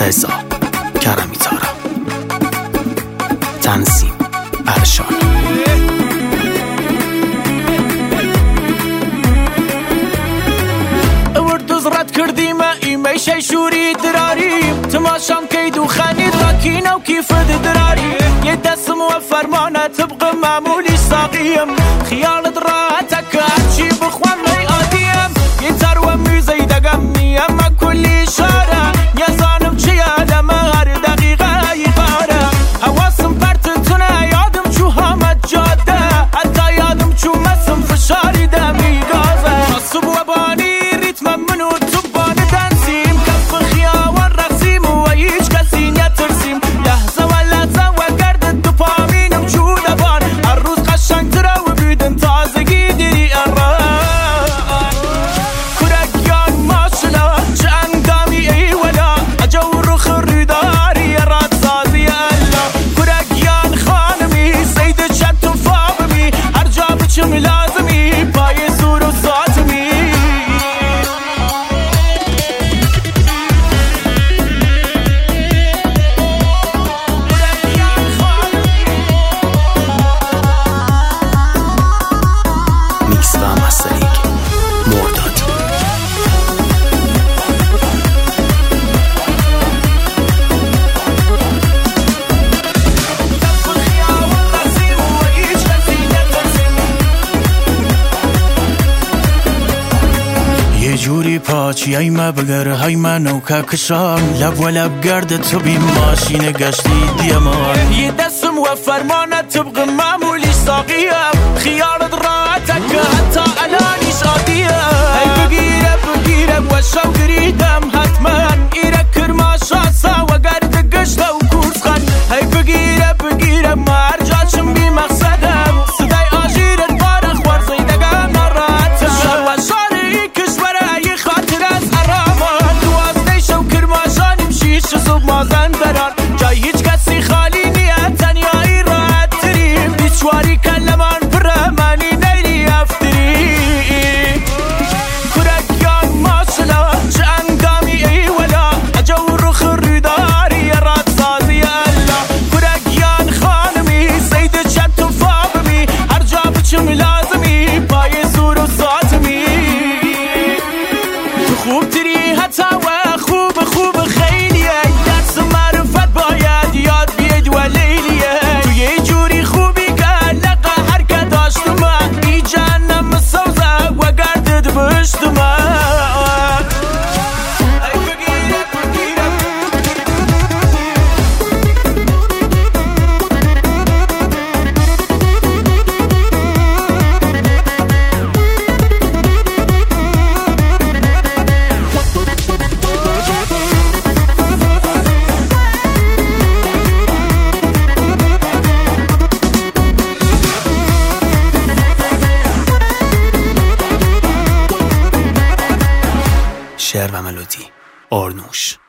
رضا کرمی تارا، تنظیم ارشان. زرد کردیم ایمیشه شوری دراریم تماشام کید و خنید راکینه و کیفد دراریم یه دستم و فرمانه طبق معمولی ساقیم خیالت راحتك هرچی بخوام می آدیم یه تر و میزی دگم میم کلی شاره یزانم چیه دمه هر دقیقه ایقاره حواسم پرتتونه یادم چو همه جاده حتی یادم چو مسم فشاری دمی گازه نصب و بانی ریتم منو تبان دنسیم کف خیاوان رقصیم و هیچ کسی نترسیم لحظه و لحظه و گرد دوپامینم چو دبان هر روز قشنگتره و بیدن تازگی دیری اران کرکیان ماشلا چه انگامی ای ولا اجو رخ ریداری راد سازی الله کرکیان خانمی سید چت و فابمی هر جا بچم لازمی پای زور و ساتمی میکس و مسترینگ مرداد. یه جوری پاچی های ما بگر های ما نوکا کشام لب و لب گرد تو بی ماشین گشتی دیمان یه دستم و فرمانه طبق معمولی ساقیم خیالت راحتك حتی الانیش عادیه هی بگیره و شو گریدم حتما ایره کرما شاسا و گرد گشت و کورس خان هی بگیره ما هر جاچم بی مقصدم صدای آجیرت بارخ ورزی دگم نراحتم شو شاری کشوره ای خاطر از ارامان دوازده شو کرما جانیم شیش صبح مازن درار جای هیچ کسی خالی نیه تنیایی راحت تریم بیچواری کلمان برمانی نیری افتری کرکیان ماشلا چه انگامی ای ولا اجو رخ ریداری راد سازی الله کرکیان خانمی سید چت و فابمی هر جا بچم لازمی پای زور و ساتمی تو خوب تری حتی و خوب خیلیه درس معرفت باید یاد بیاد و لیلیه تو یه جوری خوبی که لقا هر که داشتم ای جهنم سوزه و گردد بشتم شعر و ملودی آرنوش.